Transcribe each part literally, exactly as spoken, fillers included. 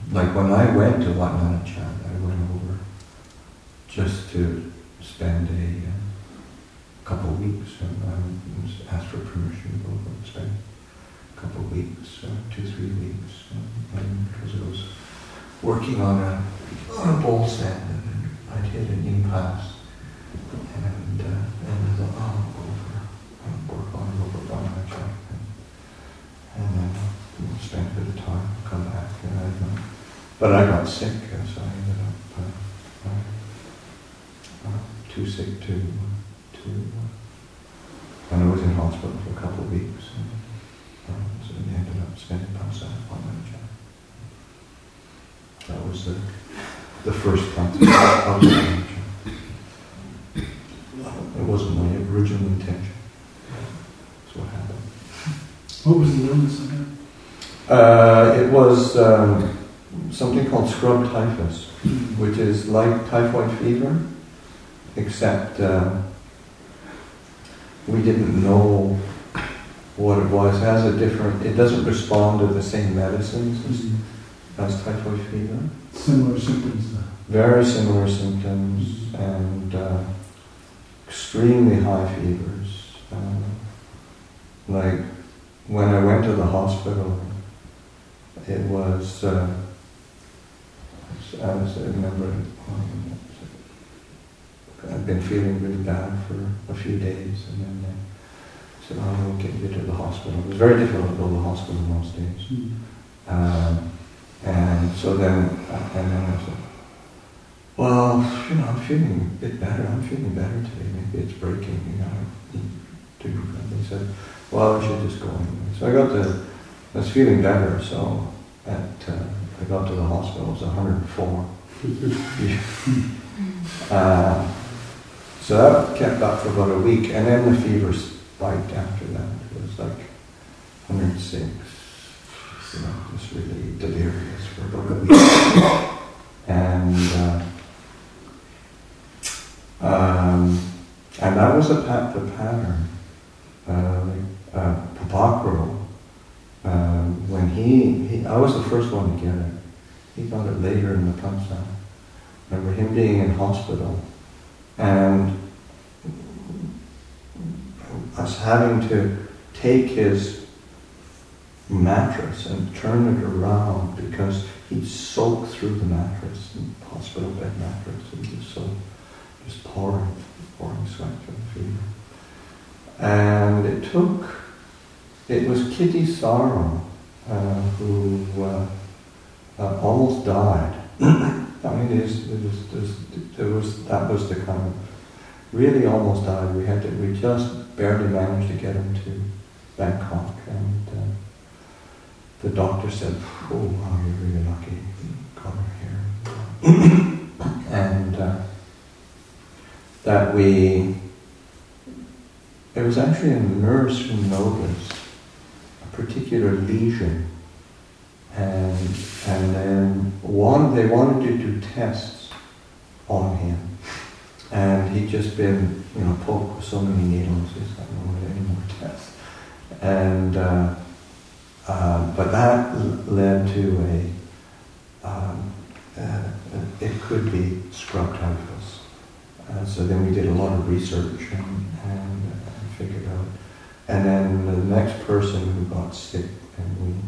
like when I went to Wat Nanachat, I went over just to spend a uh, couple of weeks, and I was asked for permission to go over and spend a couple of weeks, uh, two, three weeks, uh, and because I was working on a, on a bowl stand, and I'd hit an impasse, and, uh, and I thought, oh, I'll go over, I'll work on it over Wat Nanachat, and, and then I'll spend a bit of time, come back, and I, uh, but I got sick, so I ended up uh, uh, uh, too sick to, to uh, and I was in hospital for a couple of weeks, and uh, so I ended up spending months at Wat Nanachat. That was the, the first time of Wat Nanachat. It wasn't my original intention. That's what happened. What was the illness again? Uh, it was um, something called scrub typhus, which is like typhoid fever, except uh, we didn't know what it was. It has a different, it doesn't respond to the same medicines as, mm-hmm. as typhoid fever. Similar symptoms though. Very similar symptoms, mm-hmm. and uh, extremely high fevers. Uh, like when I went to the hospital, it was, uh, I, was, I remember um, I'd been feeling really bad for a few days, and then they said, oh, we'll get you to the hospital. It was very difficult to go to the hospital in those days. Mm-hmm. Um, and so then, and then I said, well, you know, I'm feeling a bit better. I'm feeling better today. Maybe it's breaking, you know. And they said, well, I should just go anyway. So I got to, I was feeling better, so at, uh, I got to the hospital, it was one hundred four. uh, so that kept up for about a week, and then the fever spiked after that. It was like one hundred six, you know, just really delirious for about a week. and uh, um, and that was a pat- the pattern. Uh, uh, Papakro, uh, when he, he, I was the first one to get it. He got it later in the Pansa. I remember him being in hospital and us having to take his mattress and turn it around because he'd soaked through the mattress, the hospital bed mattress, and just so, just pouring, pouring sweat from the fever. And it took, it was Kitty Sarum uh, who uh, uh, almost died. I mean, it was, it was, it was, it was, that was the kind of, really almost died. We had to, we just barely managed to get him to Bangkok, and uh, the doctor said, oh wow, you're really lucky, you got her here. and uh, that we, it was actually a nurse who noticed a particular lesion, and and then one they wanted to do tests on him, and he'd just been, you know, poked with so many needles. He's not wanted any more tests, and uh, uh, but that l- led to a um, uh, it could be scrub typhus. Uh, so then we did a lot of research and. and figured out. And then the next person who got sick, and we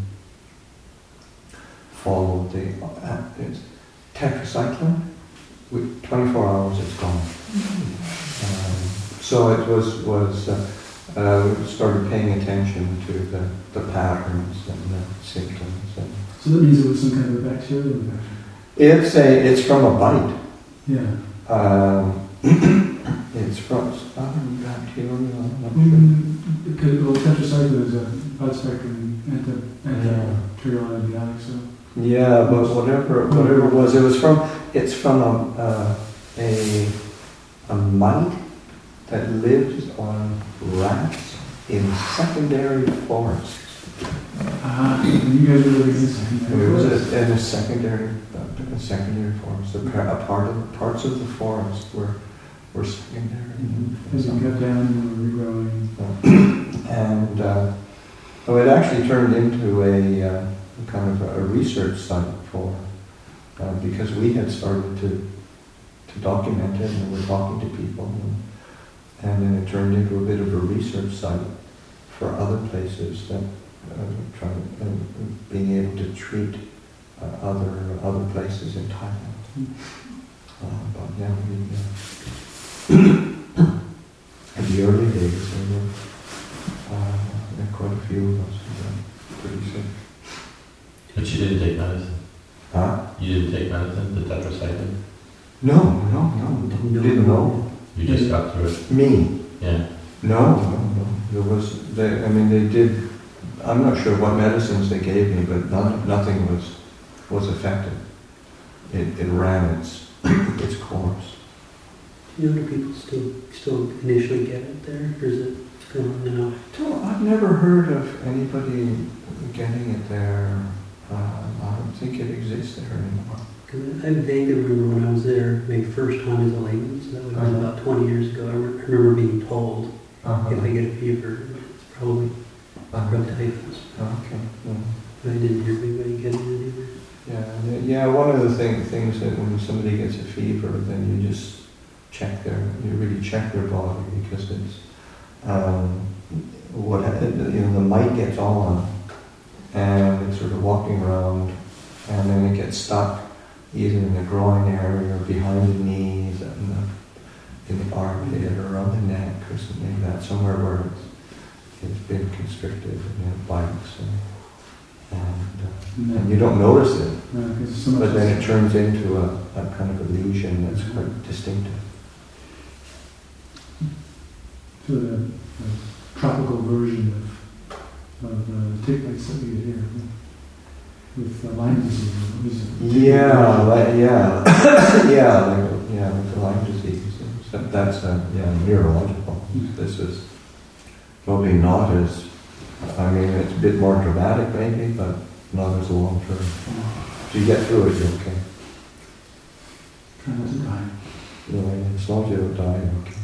followed the uh, it's tetracycline. With twenty-four hours, it's gone. Mm-hmm. Um, so it was was uh, uh, we started paying attention to the, the patterns and the symptoms. And so that means it was some kind of a bacterial infection. It's a it's from a bite. Yeah. Um, It's from um, bacteria, I'm not mm, because, well, tetracycline is a broad-spectrum anti, anti-bacterial antibiotic, so... Yeah, but whatever whatever it was, it was from, it's from a, uh, a, a mite that lives on rats in secondary forests. Ah, uh, you guys are living in secondary It was forests. a, in a secondary, uh, a secondary forest. A, a part of parts of the forest were were secondary. Mm-hmm. As you cut down and regrowing. and uh, so it actually turned into a, uh, kind of a research site for uh, because we had started to to document it, and we were talking to people, and, and then it turned into a bit of a research site for other places that uh, trying uh, being able to treat uh, other other places in Thailand. Uh, but yeah, we, uh, in the early days, there were uh, there were quite a few of us who were pretty sick. But you didn't take medicine? Huh? You didn't take medicine, the tetracycline? No, no, no, No. didn't know. You just got through it? Me? Yeah. No, no, no. There was, they, I mean, they did, I'm not sure what medicines they gave me, but none, nothing was was effective. It, it ran its its course. Do you know, do people still still initially get it there, or is it gone now? So I've never heard of anybody getting it there. Uh, I don't think it exists there anymore. 'Cause I vaguely remember when I was there, maybe first time as a layman, so that would have been Uh-huh. about twenty years ago. I re- I remember being told Uh-huh. if I get a fever, it's probably Uh-huh. from typhus. Okay. Yeah. But I didn't hear anybody getting it either. Yeah, yeah. One of the thing, things that when somebody gets a fever, then you just check their, you really check their body, because it's um, what ha- you know, the mite gets on, and it's sort of walking around, and then it gets stuck either in the groin area or behind the knees, and the, in the armpit or around the neck or something like that, somewhere where it's, it's been constricted and it bites, and, and, uh, and you don't notice it. Yeah, 'cause so much But then is- it turns into a, a kind of a lesion that's quite distinctive. to the, the tropical version of of the tick bites that we get here with uh, Lyme disease. It was a tick Yeah, version. like, yeah, yeah, like, yeah, like the Lyme disease. So that's uh, yeah, neurological. Mm. This is probably not as, I mean, it's a bit more dramatic maybe, but not as long term. If you get through it, you're okay. Try not to die. You know, as long as you don't die, you're okay.